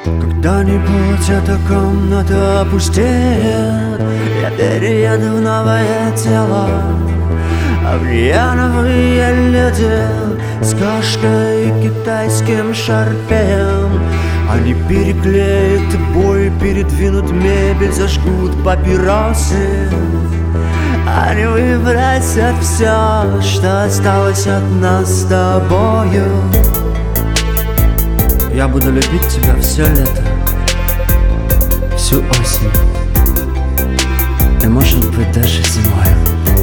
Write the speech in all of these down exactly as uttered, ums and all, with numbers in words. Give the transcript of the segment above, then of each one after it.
Когда-нибудь эта комната опустеет, я перееду в новое тело. Авриановые люди с кашкой и китайским шарпеем. Они переклеят обои, передвинут мебель, зажгут папиросы. Они выбросят все, что осталось от нас с тобою. Я буду любить тебя все лето, всю осень и, может быть, даже зимой.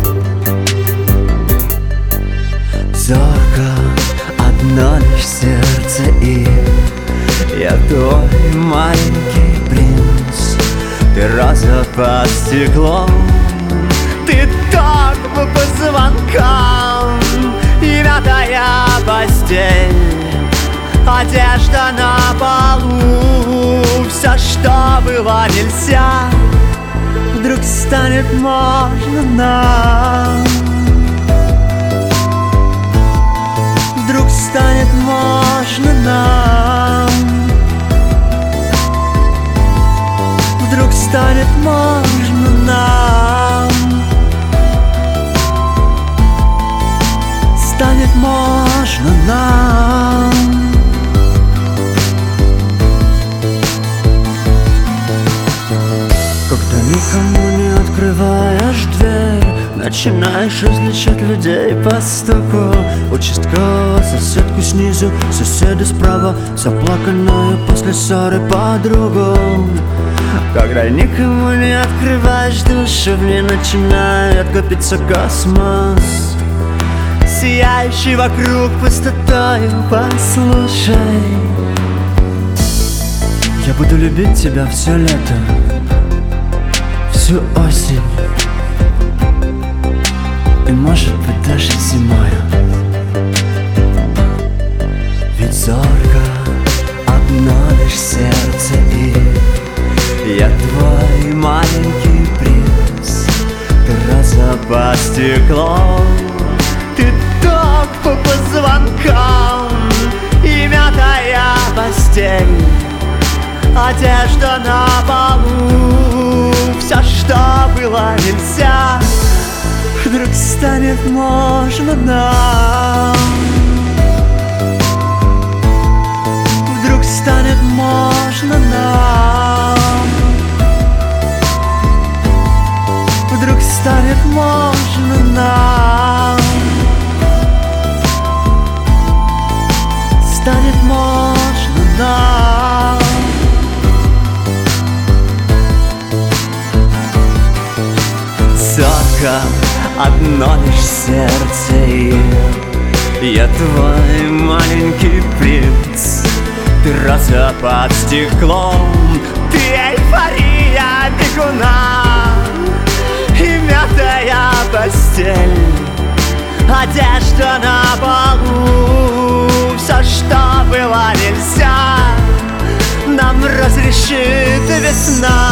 Зорко одно лишь сердце, и я твой маленький принц. Ты роза под стеклом, ты ток по позвонкам и мятая постель, одежда на полу. Все, что было нельзя, вдруг станет можно нам. Вдруг станет можно нам. Вдруг станет можно нам. Станет можно нам. Когда никому не открываешь дверь, начинаешь различать людей по стуку. Участкового, соседку снизу, соседа справа, заплаканную после ссоры подругу. Когда никому не открываешь душу, в ней начинает копиться космос, сияющий вокруг пустотою. Послушай, я буду любить тебя все лето, всю осень и, может быть, даже зимой. Ведь зорко одно лишь сердце, и я твой маленький принц. Ты роза под стеклом, ты ток по позвонкам и мятая постель, одежда на полу. Все, что было нельзя, вдруг станет можно нам. Вдруг станет можно нам. Вдруг станет можно нам. Станет можно нам. Зорко одно лишь сердце, и я твой маленький принц. Ты роза под стеклом, ты эйфория бегуна и мятая постель, одежда на полу. Все, что было нельзя, нам разрешит весна.